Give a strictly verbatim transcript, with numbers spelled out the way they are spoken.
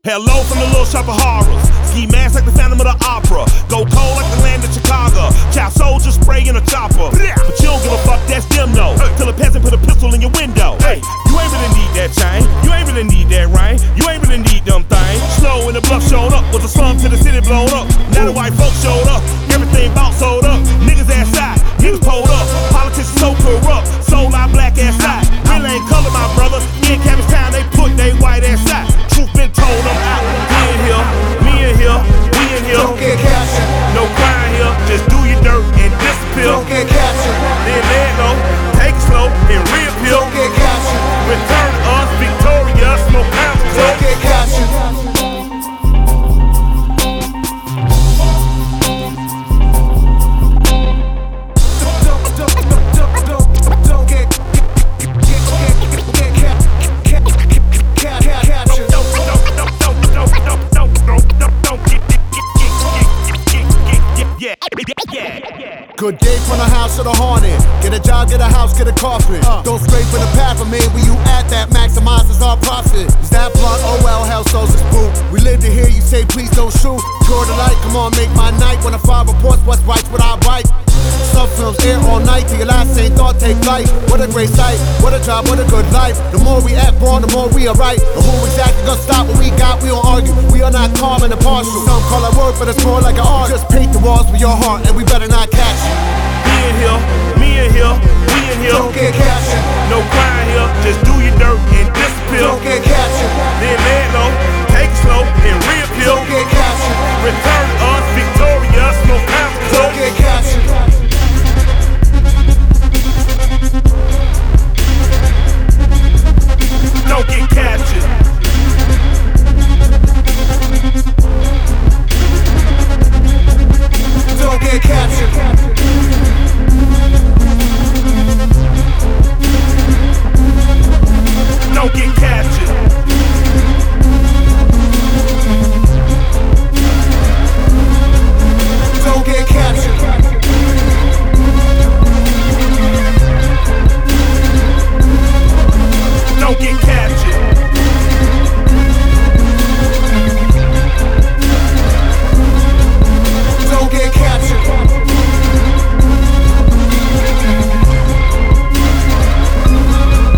Hello from the little shop of horrors. Ski mask like the Phantom of the Opera. Go cold like the land of Chicago. Child soldiers spray in a chopper. But you don't give a fuck, that's them no. Till a peasant put a pistol in your window. Hey, you ain't really need that chain. You ain't really need that rain. You ain't really need them things. Slow when the bluff showed up. Was a slum to the city blown up. Now the white folks showed up. Everything bout sold up. Niggas ass side. Niggas pulled up. Politicians so corrupt. Soul our black ass side. Real ain't color, my brother. In Cabbage Town, they put they white ass side. Truth been told, I'm out. We in here, me in here, we in here. Don't get captured. No crime here, just do your dirt and disappear. Don't get captured. Then lay it low, take it slow, and reappear. Don't get captured. Return to us, victorious, smoke pounds. Don't get captured. Good day from the house to the haunted. Get a job, get a house, get a coffin. Uh. Don't scrape for the path of me. Where you at that maximizes our profit. Is that blunt? Oh well, hell so's a spook. We live to hear you say please don't shoot. Tour the light, come on, make my night. When a file reports what's right, what I write. Some films air all night till your last same thought take flight. What a great sight, what a job, what a good life. The more we act born, the more we are right. But who exactly gonna stop what we got? We don't argue, we are not calm and impartial. Some call it work, but it's more like an art. Just paint the walls with your heart, and we better not catch you. Me in here, me in here, we in here. Don't get captured. No crime here, just do your dirt and disappear. Don't get captured. Then lay it low, take it slow,